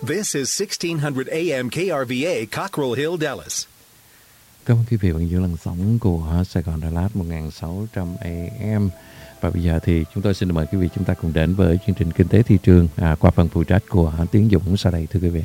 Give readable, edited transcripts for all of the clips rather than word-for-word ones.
This is 1600 AM KRVA, Cockrell Hill, Dallas. Cảm ơn quý vị bằng những lần sóng của Sài Gòn Đà Lạt 1600 AM. Và bây giờ thì chúng tôi xin mời quý vị chúng ta cùng đến với chương trình Kinh tế Thị trường qua phần phụ trách của Tiến Dũng sau đây, thưa quý vị.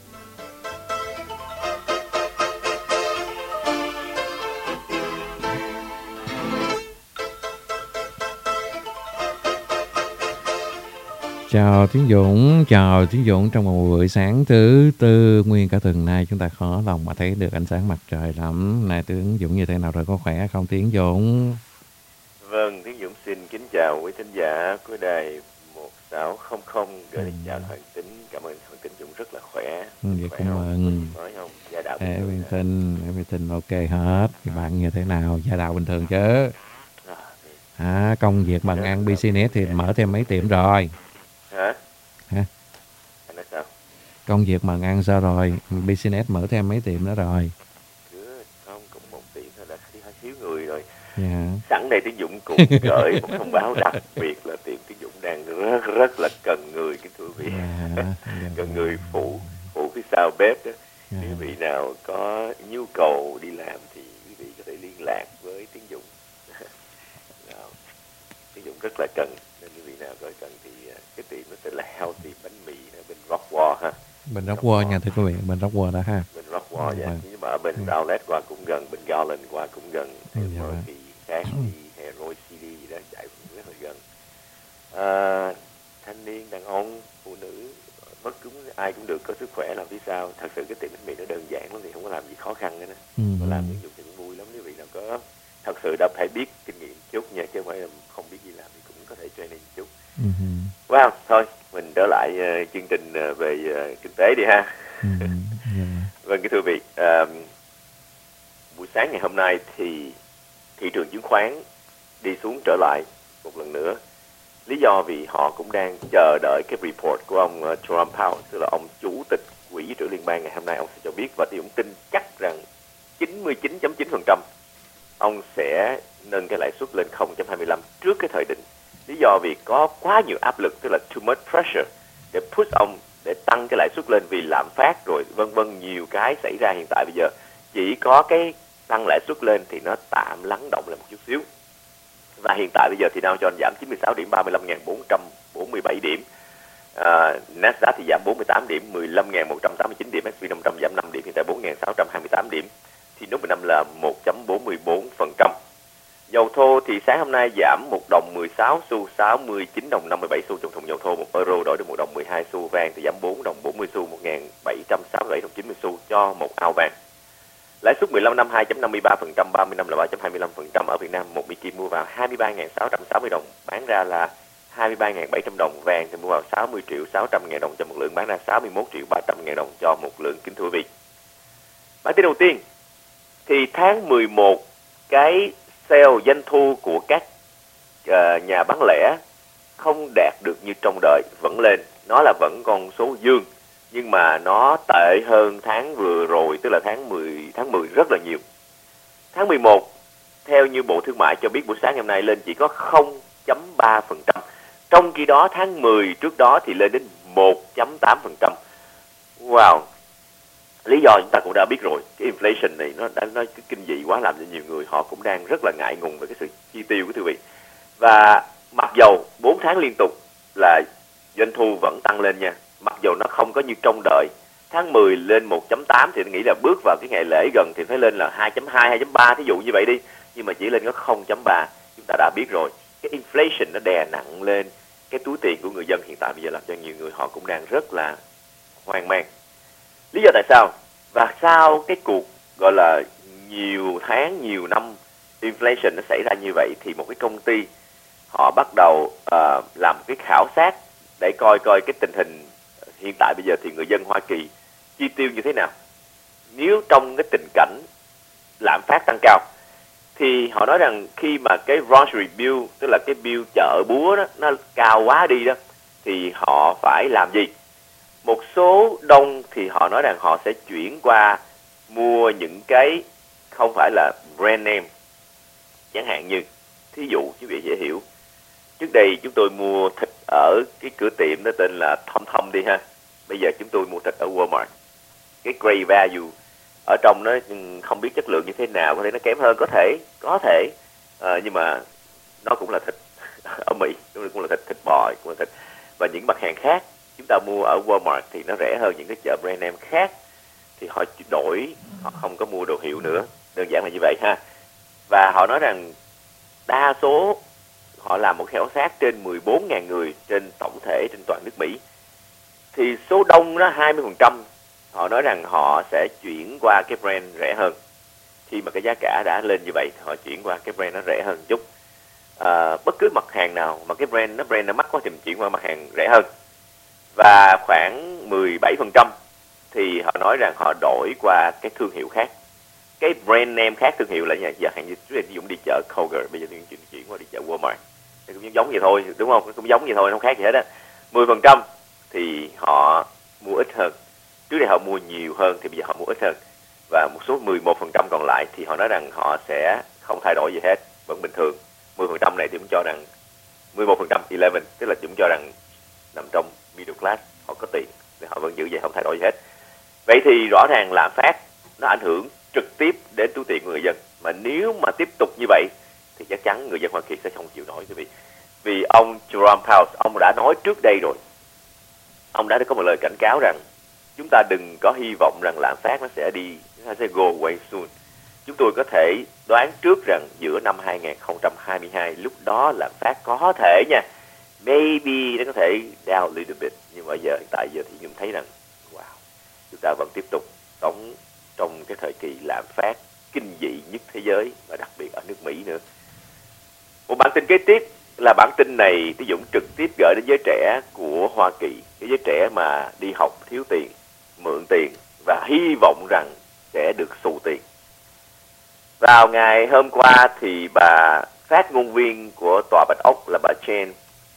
Chào Tiến Dũng trong một buổi sáng thứ tư. Nguyên cả tuần nay chúng ta khó lòng mà thấy được ánh sáng mặt trời lắm. Này Tiến Dũng như thế nào rồi, có khỏe không Tiến Dũng? Vâng, Tiến Dũng xin kính chào quý thính giả của đài 1600 gửi đến chào Hoàng Tính. Cảm ơn Hoàng Tính Dũng rất là khỏe. Vậy cảm ơn. Nói không? Gia đạo Everything ok hết. Bạn như thế nào? Gia đạo bình thường chứ? Công việc bằng ăn business thì mở thêm mấy tiệm rồi. Hả? Anh nói sao? Công việc mà ăn sao rồi? Business mở thêm mấy tiệm nữa rồi? Không, cũng một tiệm thôi là thiếu người rồi. Yeah. Sẵn đây Tiến Dũng cũng gửi một thông báo đặc biệt là tiệm Tiến Dũng đang rất là cần người, kính thưa quý vị. Cần người phụ phía sau bếp đó. Quý vị nào có nhu cầu đi làm thì quý vị có thể liên lạc với Tiến Dũng. Tiến Dũng rất là cần, nên quý vị nào có cần thì cái tiệm nó tên là Healthy bánh mì ở bên Rockwall ha. Bên Rockwall nha thưa quý vị, bên Rockwall đó ha. Bên Rockwall dạ. Nhưng mà ở bên Outlet qua cũng gần, bên Garland qua cũng gần, Murphy khác thì Roy CD gì đó chạy cũng rất là gần. Thanh niên, đàn ông, phụ nữ, bất cứ ai cũng được, có sức khỏe làm phía sau. Thật sự cái tiệm bánh mì nó đơn giản lắm thì không có làm gì khó khăn nữa. Mà làm Tiến Dũng thì cũng vui lắm. Quý vị nào có thật sự đã phải biết kinh nghiệm chút nha, chứ không phải là không biết gì làm thì cũng có thể training chút. Wow, thôi mình trở lại chương trình về kinh tế đi ha. Vâng, kính thưa quý vị, buổi sáng ngày hôm nay thì thị trường chứng khoán đi xuống trở lại một lần nữa. Lý do vì họ cũng đang chờ đợi cái report của ông Jerome Powell, tức là ông chủ tịch Quỹ dự trữ liên bang ngày hôm nay ông sẽ cho biết, và thì ông tin chắc rằng 99.9% ông sẽ nâng cái lãi suất lên 0.25 trước cái thời định. Lý do vì có quá nhiều áp lực, tức là too much pressure để push ông để tăng cái lãi suất lên vì lạm phát rồi vân vân, nhiều cái xảy ra hiện tại bây giờ. Chỉ có cái tăng lãi suất lên thì nó tạm lắng động lại một chút xíu. Và hiện tại bây giờ thì Dow Jones giảm 96 điểm, 35.447 điểm. Nasdaq thì giảm 48 điểm, 15.189 điểm. S&P 500 giảm 5 điểm, hiện tại 4.628 điểm. Thì nốt 15 là 1.44%. Dầu thô thì sáng hôm nay giảm 1 đồng 16 xu, 69 đồng 57 xu trong thùng dầu thô. 1 euro đổi được 1 đồng 12 xu. Vàng thì giảm 4 đồng 40 xu, 1.767 đồng 90 xu cho 1 ao vàng. Lãi suất 15 năm 2.53%, 30 năm là 3.25%. Ở Việt Nam, một Mỹ Kim mua vào 23.660 đồng, bán ra là 23.700 đồng. Vàng thì mua vào 60.600.000 đồng cho một lượng, bán ra 61.300.000 đồng cho một lượng, kính thưa quý vị. Bản tin đầu tiên thì tháng 11 cái sale doanh thu của các nhà bán lẻ không đạt được như trông đợi, vẫn lên, nó là vẫn con số dương, nhưng mà nó tệ hơn tháng vừa rồi, tức là tháng 10 rất là nhiều. Tháng 11 theo như Bộ Thương mại cho biết buổi sáng ngày hôm nay lên chỉ có 0.3%. Trong khi đó tháng 10 trước đó thì lên đến 1.8%. Wow. Lý do chúng ta cũng đã biết rồi, cái inflation này nó kinh dị quá, làm cho nhiều người họ cũng đang rất là ngại ngùng về cái sự chi tiêu của quý vị. Và mặc dầu 4 tháng liên tục là doanh thu vẫn tăng lên nha, mặc dầu nó không có như trông đợi. Tháng 10 lên 1.8 thì tôi nghĩ là bước vào cái ngày lễ gần thì phải lên là 2.2, 2.3 thí dụ như vậy đi, nhưng mà chỉ lên có 0.3. Chúng ta đã biết rồi, cái inflation nó đè nặng lên cái túi tiền của người dân hiện tại bây giờ, làm cho nhiều người họ cũng đang rất là hoang mang. Lý do tại sao? Và sau cái cuộc gọi là nhiều tháng, nhiều năm inflation nó xảy ra như vậy thì một cái công ty họ bắt đầu làm cái khảo sát để coi cái tình hình hiện tại bây giờ thì người dân Hoa Kỳ chi tiêu như thế nào. Nếu trong cái tình cảnh lạm phát tăng cao thì họ nói rằng khi mà cái grocery bill, tức là cái bill chợ búa đó, nó cao quá đi đó, thì họ phải làm gì? Một số đông thì họ nói rằng họ sẽ chuyển qua mua những cái không phải là brand name, chẳng hạn như thí dụ quý vị dễ hiểu, trước đây chúng tôi mua thịt ở cái cửa tiệm nó tên là Thom Thom đi ha, Bây giờ chúng tôi mua thịt ở Walmart, cái gray value ở trong nó không biết chất lượng như thế nào, có thể nó kém hơn, có thể nhưng mà nó cũng là thịt ở Mỹ, nó cũng là thịt bò, cũng là thịt. Và những mặt hàng khác chúng ta mua ở Walmart thì nó rẻ hơn những cái chợ brand name khác, thì họ đổi, họ không có mua đồ hiệu nữa, đơn giản là như vậy ha. Và họ nói rằng đa số họ làm một khảo sát trên 14.000 người trên tổng thể trên toàn nước Mỹ, thì số đông đó 20% họ nói rằng họ sẽ chuyển qua cái brand rẻ hơn. Khi mà cái giá cả đã lên như vậy, họ chuyển qua cái brand nó rẻ hơn chút. Bất cứ mặt hàng nào mà cái brand nó mắc quá thì mình chuyển qua mặt hàng rẻ hơn. Và khoảng 17% thì họ nói rằng họ đổi qua cái thương hiệu khác, cái brand name khác. Thương hiệu là giờ hàng như ví dụ đi chợ Kroger, bây giờ chuyển qua đi chợ Walmart, thì cũng giống vậy thôi, đúng không? Cũng giống vậy thôi, không khác gì hết á. 10% thì họ mua ít hơn. Trước đây họ mua nhiều hơn thì bây giờ họ mua ít hơn. Và một số 11% còn lại thì họ nói rằng họ sẽ không thay đổi gì hết, vẫn bình thường. 10% này thì cũng cho rằng 11%, 11, tức là chúng cho rằng nằm trong middle class, họ có tiền thì họ vẫn giữ vậy, không thay đổi gì hết. Vậy thì rõ ràng lạm phát nó ảnh hưởng trực tiếp đến túi tiền của người dân. Mà nếu mà tiếp tục như vậy thì chắc chắn người dân Hoa Kỳ sẽ không chịu nổi. Vì ông Jerome Powell, ông đã nói trước đây rồi, ông đã có một lời cảnh cáo rằng chúng ta đừng có hy vọng rằng lạm phát nó sẽ go away soon. Chúng tôi có thể đoán trước rằng giữa năm 2022, lúc đó lạm phát có thể nha, maybe nó có thể down a little bit, nhưng mà hiện tại giờ thì chúng thấy rằng wow, chúng ta vẫn tiếp tục sống trong cái thời kỳ lạm phát kinh dị nhất thế giới, và đặc biệt ở nước Mỹ nữa. Một bản tin kế tiếp là bản tin này Tí Dũng trực tiếp gửi đến giới trẻ của Hoa Kỳ, cái giới trẻ mà đi học thiếu tiền, mượn tiền và hy vọng rằng sẽ được xù tiền. Vào ngày hôm qua thì bà phát ngôn viên của Tòa Bạch Ốc là bà Jen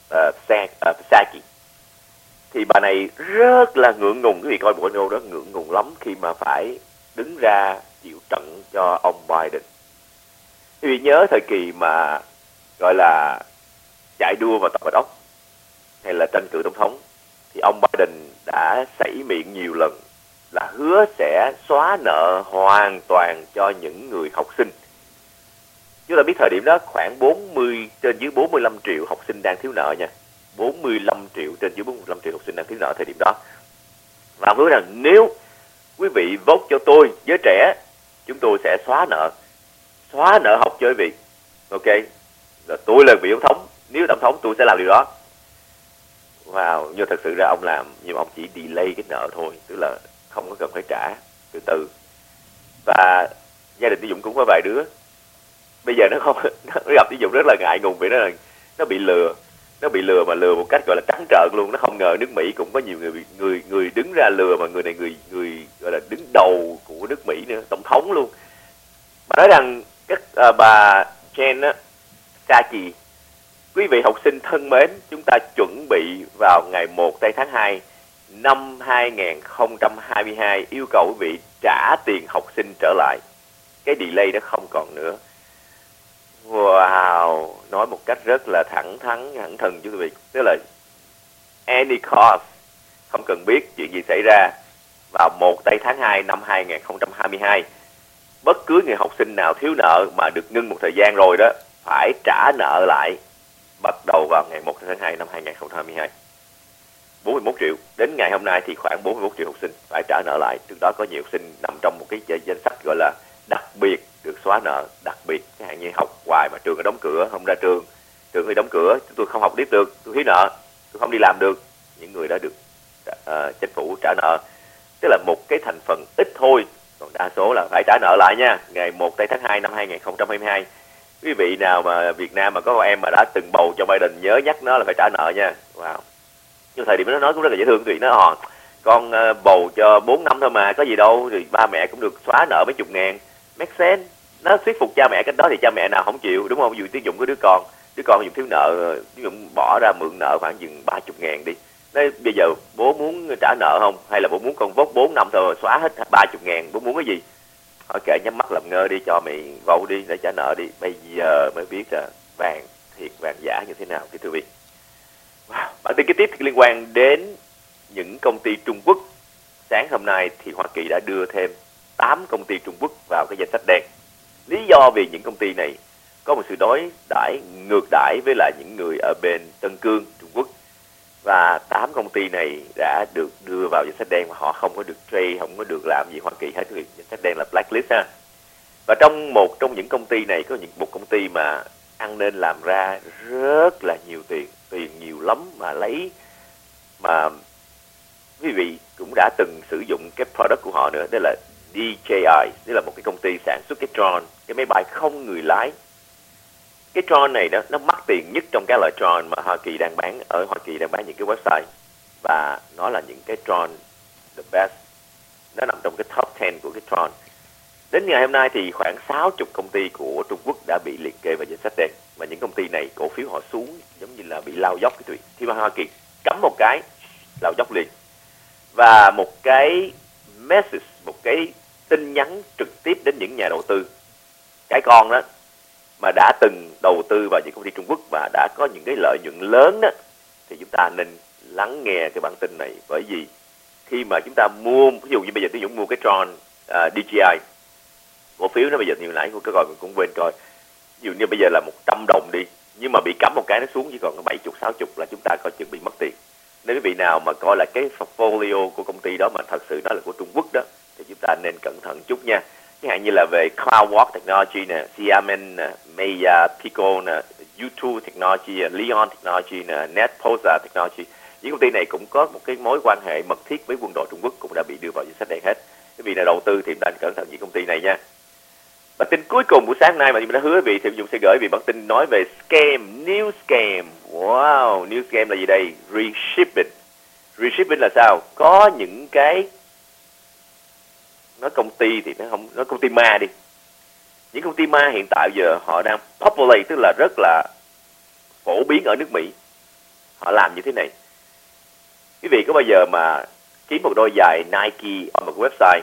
Psaki, thì bà này rất là ngượng ngùng. Quý vị coi bộ video đó ngượng ngùng lắm khi mà phải đứng ra chịu trận cho ông Biden. Quý vị nhớ thời kỳ mà gọi là chạy đua vào Tòa Bạch Ốc hay là tranh cử tổng thống, thì ông Biden đã sảy miệng nhiều lần là hứa sẽ xóa nợ hoàn toàn cho những người học sinh. Chúng ta biết thời điểm đó khoảng trên dưới 45 triệu học sinh đang thiếu nợ nha. 45 triệu, trên dưới 45 triệu học sinh đang thiếu nợ thời điểm đó. Và ông hứa rằng nếu quý vị vote cho tôi, giới trẻ, chúng tôi sẽ xóa nợ học cho quý vị. Ok, rồi tôi là vị tổng thống, nếu tổng thống tôi sẽ làm điều đó. Wow, nhưng thật sự ra ông làm, nhưng ông chỉ delay cái nợ thôi, tức là không có cần phải trả, từ từ. Và gia đình Tí Dũng cũng có vài đứa bây giờ nó gặp Tí Dũng rất là ngại ngùng, vì nó bị lừa mà lừa một cách gọi là trắng trợn luôn. Nó không ngờ nước Mỹ cũng có nhiều người đứng ra lừa, mà người này người gọi là đứng đầu của nước Mỹ nữa, tổng thống luôn. Bà nói rằng bà Jen Psaki, quý vị học sinh thân mến, chúng ta chuẩn bị vào ngày 1 tháng 2 năm 2022 yêu cầu quý vị trả tiền học sinh trở lại. Cái delay đó không còn nữa. Wow, nói một cách rất là thẳng thừng chứ quý vị. Tức là any cost, không cần biết chuyện gì xảy ra, vào 1 tháng 2 năm 2022, bất cứ người học sinh nào thiếu nợ mà được ngưng một thời gian rồi đó, phải trả nợ lại bắt đầu vào ngày 1 tháng 2 năm 2022. 41 triệu. Đến ngày hôm nay thì khoảng 41 triệu học sinh phải trả nợ lại. Trước đó có nhiều học sinh nằm trong một cái danh sách gọi là đặc biệt được xóa nợ. Đặc biệt, cái hạn như học hoài mà trường đóng cửa, không ra trường thì đóng cửa, tôi không học tiếp được, tôi thiếu nợ, tôi không đi làm được. Những người đó được chính phủ trả nợ. Tức là một cái thành phần ít thôi, còn đa số là phải trả nợ lại nha. Ngày 1 tháng 2 năm 2022, quý vị nào mà Việt Nam mà có em mà đã từng bầu cho Biden nhớ nhắc nó là phải trả nợ nha. Wow. Nhưng thời điểm nó nói cũng rất là dễ thương. Tụi nó con bầu cho 4 năm thôi mà, có gì đâu, thì ba mẹ cũng được xóa nợ mấy chục ngàn. Make sense. Nó thuyết phục cha mẹ cái đó thì cha mẹ nào không chịu, đúng không? Ví dụ Tí Dũng có đứa con Dũng thiếu nợ, Tí Dũng bỏ ra mượn nợ khoảng chừng 30 ngàn đi. Nói bây giờ bố muốn trả nợ không? Hay là bố muốn con vote 4 năm thôi xóa hết 30 ngàn, bố muốn cái gì? Hỏi kệ, nhắm mắt làm ngơ đi, cho mày vote đi để trả nợ đi. Bây giờ mới biết là vàng thiệt vàng giả như thế nào, thưa quý vị. Wow. Bản tin kế tiếp liên quan đến những công ty Trung Quốc, sáng hôm nay thì Hoa Kỳ đã đưa thêm 8 công ty Trung Quốc vào cái danh sách đen. Lý do vì những công ty này có một sự đối đãi ngược đãi với lại những người ở bên Tân Cương, Trung Quốc. Và 8 công ty này đã được đưa vào danh sách đen mà họ không có được trade, không có được làm gì Hoa Kỳ hết. Danh sách đen là blacklist ha. Và một trong những công ty này có một công ty mà ăn nên làm ra rất là nhiều tiền nhiều lắm mà quý vị cũng đã từng sử dụng cái product của họ nữa, đó là DJI, đó là một cái công ty sản xuất cái drone, cái máy bay không người lái. Cái drone này đó, nó mắc tiền nhất trong các loại drone mà Hoa Kỳ đang bán những cái website, và nó là những cái drone the best, nó nằm trong cái top 10 của cái drone. Đến ngày hôm nay thì khoảng 60 công ty của Trung Quốc đã bị liệt kê vào danh sách đen, và những công ty này cổ phiếu họ xuống giống như là bị lao dốc cái tụi. Khi mà Hoa Kỳ cấm một cái lao dốc liền. Và một cái message, một cái tin nhắn trực tiếp đến những nhà đầu tư cái con đó mà đã từng đầu tư vào những công ty Trung Quốc và đã có những cái lợi nhuận lớn đó, thì chúng ta nên lắng nghe cái bản tin này. Bởi vì khi mà chúng ta mua, ví dụ như bây giờ tôi Dũng mua cái drone DJI, cổ phiếu nó bây giờ nhiều nãy tôi cũng quên coi, ví dụ như bây giờ là 100 đồng đi, nhưng mà bị cấm một cái nó xuống chỉ còn có 70, 60 là chúng ta coi chừng bị mất tiền. Nếu quý vị nào mà coi là cái portfolio của công ty đó mà thật sự nó là của Trung Quốc đó, thì chúng ta nên cẩn thận chút nha. Chẳng hạn như là về CloudWalk Technology nè, Xiamen nè, Maya, Pico nè, U2 Technology, Leon Technology nè, NetPosa Technology. Những công ty này cũng có một cái mối quan hệ mật thiết với quân đội Trung Quốc, cũng đã bị đưa vào danh sách đen hết. Quý vị nào đầu tư thì chúng ta nên cẩn thận những công ty này nha. Bản tin cuối cùng của sáng nay mà chúng ta hứa quý vị thì Dũng sẽ gửi quý vị bản tin nói về scam, new scam. Wow, new scam là gì đây? Reshipping. Reshipping là sao? Có những cái nói công ty thì nó không, nói công ty ma đi. Những công ty ma hiện tại giờ họ đang populate, tức là rất là phổ biến ở nước Mỹ. Họ làm như thế này. Quý vị có bao giờ mà kiếm một đôi giày Nike ở một website,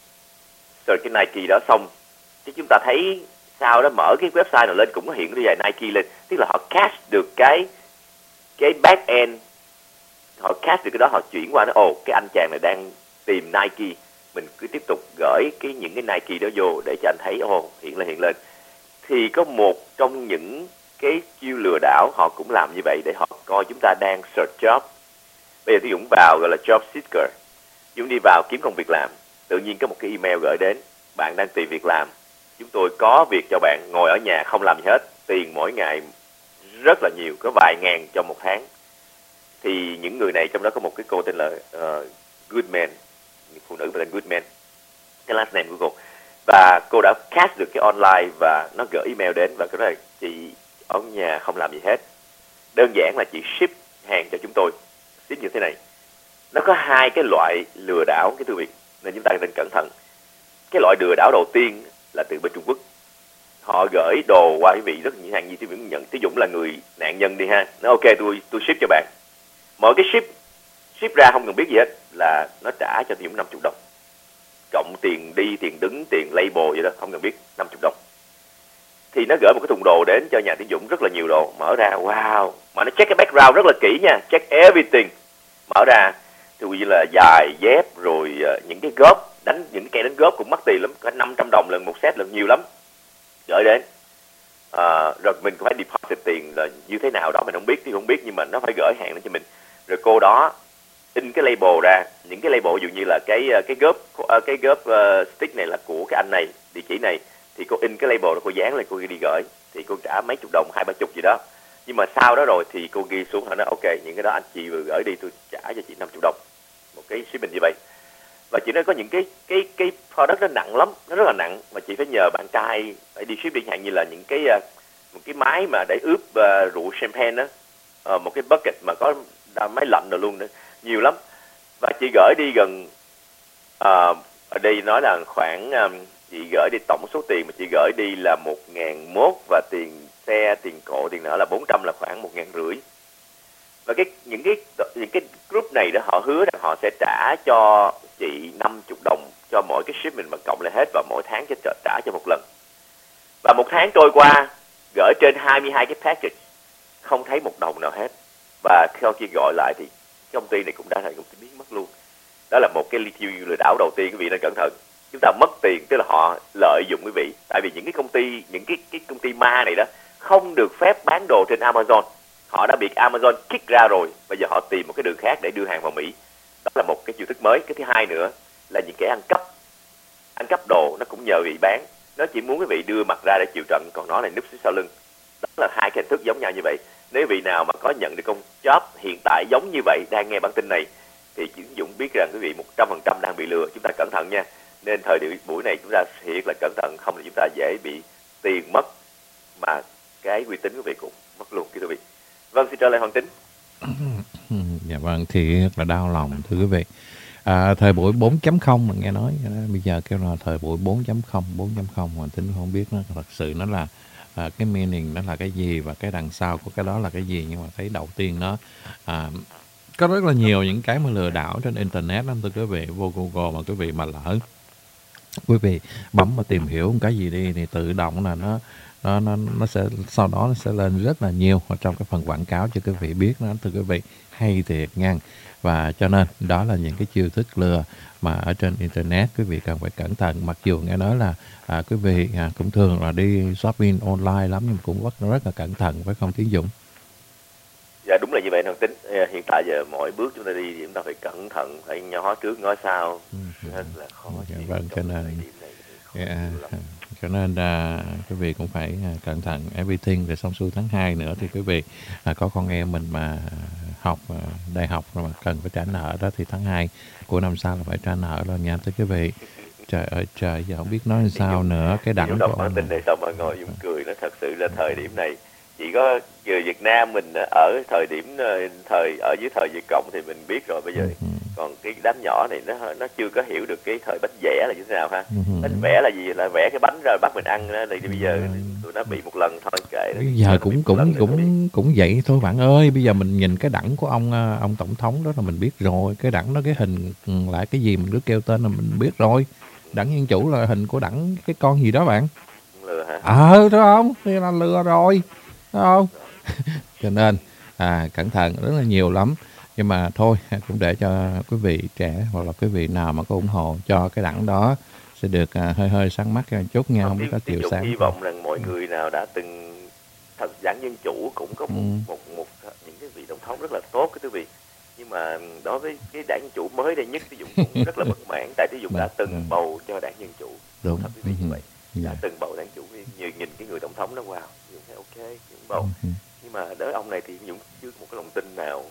search cái Nike đó xong, chứ chúng ta thấy sau đó mở cái website nào lên cũng có hiện cái đôi giày Nike lên, tức là họ catch được cái back end, họ catch được cái đó, họ chuyển qua nó, cái anh chàng này đang tìm Nike, mình cứ tiếp tục gửi những cái Nike đó vô để cho anh thấy hiện lên. Thì có một trong những cái chiêu lừa đảo họ cũng làm như vậy để họ coi chúng ta đang search job. Bây giờ tôi Dũng vào gọi là job seeker, Dũng đi vào kiếm công việc làm, tự nhiên có một cái email gửi đến, bạn đang tìm việc làm, chúng tôi có việc cho bạn, ngồi ở nhà không làm gì hết, tiền mỗi ngày rất là nhiều, có vài ngàn trong một tháng. Thì những người này, trong đó có một cái cô tên là Goodman, phụ nữ tên Goodman, cái last name của cô, và cô đã catch được cái online và nó gửi email đến và nói là chị ở nhà không làm gì hết, đơn giản là chị ship hàng cho chúng tôi. Ship như thế này, nó có hai cái loại lừa đảo cái thư việc nên chúng ta nên cẩn thận. Cái loại lừa đảo đầu tiên là từ bên Trung Quốc, họ gửi đồ qua quý vị rất nhiều hàng, như tôi vẫn nhận. Thí dụ là người nạn nhân đi ha, nó ok tôi ship cho bạn, mỗi cái ship ra không cần biết gì hết là nó trả cho Dũng 50 đồng, cộng tiền đi, tiền đứng, tiền label vậy đó, không cần biết, 50 đồng. Thì nó gửi một cái thùng đồ đến cho nhà Tiến Dũng rất là nhiều đồ, mở ra wow, mà nó check cái background rất là kỹ nha, check everything. Mở ra thì như là giày, dép, rồi những cái góp, những cái cây đánh góp cũng mắc tiền lắm, có 500 đồng lần một set, lần nhiều lắm. Gửi đến rồi mình phải deposit tiền là như thế nào đó mình không biết, thì không biết, nhưng mà nó phải gửi hàng đến cho mình. Rồi cô đó in cái label ra, những cái label dụ như là cái góp stick này là của cái anh này, địa chỉ này, thì cô in cái label đó, cô dán lên, cô đi gửi, thì cô trả mấy chục đồng, 20-30 gì đó. Nhưng mà sau đó rồi thì cô ghi xuống, họ nói ok, những cái đó anh chị vừa gửi đi, tôi trả cho chị 50 đồng một cái shipping như vậy. Và chị nói có những cái product nó nặng lắm, nó rất là nặng, mà chị phải nhờ bạn trai phải đi ship, đi hạn như là những một cái máy mà để ướp rượu champagne đó, một cái bucket mà có máy lạnh rồi luôn nữa, nhiều lắm. Và chị gửi đi gần ở đây nói là khoảng chị gửi đi tổng số tiền mà chị gửi đi là 1.100, và tiền xe, tiền cộ, tiền nợ là 400, là khoảng 1.500. Và những cái group này đó, họ hứa rằng họ sẽ trả cho chị 50 đồng cho mỗi cái shipment mà cộng lại hết, và mỗi tháng trả cho một lần. Và một tháng trôi qua, gửi trên 22 cái package, không thấy một đồng nào hết. Và sau khi gọi lại thì công ty này cũng đã thành công ty biến mất luôn. Đó là một cái lithium lừa đảo đầu tiên, quý vị nên cẩn thận. Chúng ta mất tiền tức là họ lợi dụng quý vị, tại vì những cái công ty ma này đó không được phép bán đồ trên Amazon. Họ đã bị Amazon kick ra rồi, bây giờ họ tìm một cái đường khác để đưa hàng vào Mỹ. Đó là một cái chiêu thức mới. Cái thứ hai nữa là những kẻ ăn cắp đồ, nó cũng nhờ vị bán, nó chỉ muốn quý vị đưa mặt ra để chịu trận, còn nó là núp phía sau lưng. Đó là hai cái hình thức giống nhau như vậy. Nếu vị nào mà có nhận được công job hiện tại giống như vậy đang nghe bản tin này thì chị Dũng biết rằng quý vị 100% đang bị lừa, chúng ta cẩn thận nha. Nên thời điểm buổi này chúng ta thiệt là cẩn thận, không thì chúng ta dễ bị tiền mất mà cái uy tín của quý vị cũng mất luôn, quý vị. Vâng, xin trở lại Hoàng Tính. Dạ vâng, thì rất là đau lòng thưa quý vị. Thời buổi 4.0 mà nghe nói bây giờ kêu là thời buổi 4.0 Hoàng Tính không biết nó thật sự nó là cái meaning nó là cái gì và cái đằng sau của cái đó là cái gì, nhưng mà thấy đầu tiên nó có rất là nhiều những cái mà lừa đảo trên internet lắm thưa quý vị. Vô Google mà quý vị mà lỡ quý vị bấm mà tìm hiểu một cái gì đi thì tự động là nó sẽ sau đó nó sẽ lên rất là nhiều ở trong cái phần quảng cáo cho quý vị biết đó thưa quý vị, hay thiệt nha. Và cho nên đó là những cái chiêu thức lừa mà ở trên internet quý vị cần phải cẩn thận. Mặc dù nghe nói là quý vị cũng thường là đi shopping online lắm nhưng cũng rất là cẩn thận, phải không Tiến Dũng? Dạ đúng là như vậy Hoàng Tính. Hiện tại giờ mỗi bước chúng ta đi thì chúng ta phải cẩn thận, phải ngó trước ngó sau, rất là khó. Vâng, cho nên quý vị cũng phải cẩn thận everything. Rồi xong xuôi tháng 2 nữa thì quý vị có con em mình mà học đại học mà cần phải trả nợ đó thì tháng 2 của năm sau là phải trả nợ rồi nha thưa quý vị. Trời ơi trời, giờ không biết nói sao nữa. Cái đẳng của ông tin này sao mà ngồi Dũng cười, nó thật sự là thời điểm này chỉ có người Việt Nam mình ở thời điểm ở dưới thời Việt Cộng thì mình biết rồi. Bây giờ còn cái đám nhỏ này nó chưa có hiểu được cái thời bánh vẽ là như thế nào ha. Bánh vẽ là gì, là vẽ cái bánh ra bắt mình ăn đó. Thì bây giờ tụi nó bị một lần thôi kệ. Bây giờ cũng vậy thôi bạn ơi. Bây giờ mình nhìn cái đẳng của ông tổng thống đó là mình biết rồi. Cái đẳng đó cái hình lại cái gì mình cứ kêu tên là mình biết rồi. Đảng Dân Chủ là hình của đảng cái con gì đó bạn. Lừa hả? Thấy không? Thì là lừa rồi. Thấy không? Cho nên cẩn thận rất là nhiều lắm. Nhưng mà thôi cũng để cho quý vị trẻ hoặc là quý vị nào mà có ủng hộ cho cái đảng đó sẽ được hơi sáng mắt một chút nha, không biết có chiều sáng. Hy vọng rằng mọi người nào đã từng đảng Dân Chủ cũng có một những cái vị tổng thống rất là tốt cái quý vị. Nhưng mà đối với cái đảng Dân Chủ mới đây nhất, Thí Dũng cũng rất là bất mãn, tại Thí Dũng đã từng bầu cho đảng Dân Chủ. Đúng. Như vậy. Đã từng bầu đảng Chủ, như nhìn cái người tổng thống đó, wow, Dũng thấy ok, Dũng bầu. Nhưng mà đối ông này thì Dũng chưa một cái lòng tin nào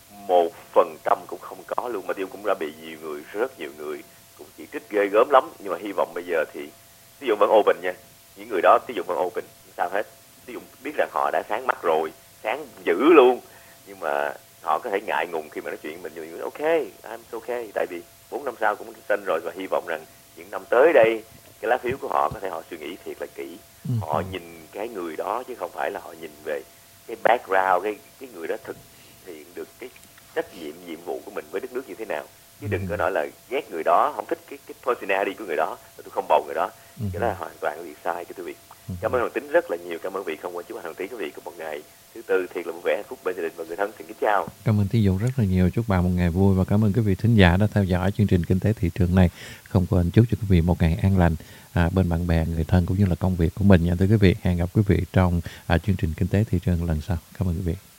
1% cũng không có luôn, mà Dũng cũng đã bị rất nhiều người cũng chỉ trích ghê gớm lắm. Nhưng mà hy vọng bây giờ thì Thí Dũng vẫn open nha, những người đó Thí Dũng vẫn open, không sao hết. Thí Dũng biết rằng họ đã sáng mắt rồi, sáng dữ luôn, nhưng mà họ có thể ngại ngùng khi mà nói chuyện mình, như ok, I'm okay, tại vì 4 năm sau cũng sinh rồi. Và hy vọng rằng những năm tới đây cái lá phiếu của họ có thể họ suy nghĩ thiệt là kỹ, họ nhìn cái người đó chứ không phải là họ nhìn về cái background, cái người đó thực hiện được cái trách nhiệm vụ của mình với đất nước như thế nào, chứ đừng có nói là ghét người đó, không thích cái personality của người đó, tôi không bầu người đó. Cái đó là hoàn toàn là sai cái quý vị. Cảm ơn Hoàng Tính rất là nhiều, cảm ơn vị không quên chúc Hoàng Tính quý vị có một ngày thứ Tư thiệt là vui vẻ, hạnh phúc bên gia đình và người thân. Xin kính chào. Cảm ơn Tiến Dũng rất là nhiều, chúc bạn một ngày vui và cảm ơn quý vị thính giả đã theo dõi chương trình Kinh tế Thị trường này. Không quên chúc cho quý vị một ngày an lành bên bạn bè, người thân cũng như là công việc của mình nha thưa quý vị. Hẹn gặp quý vị trong chương trình Kinh tế Thị trường lần sau. Cảm ơn quý vị.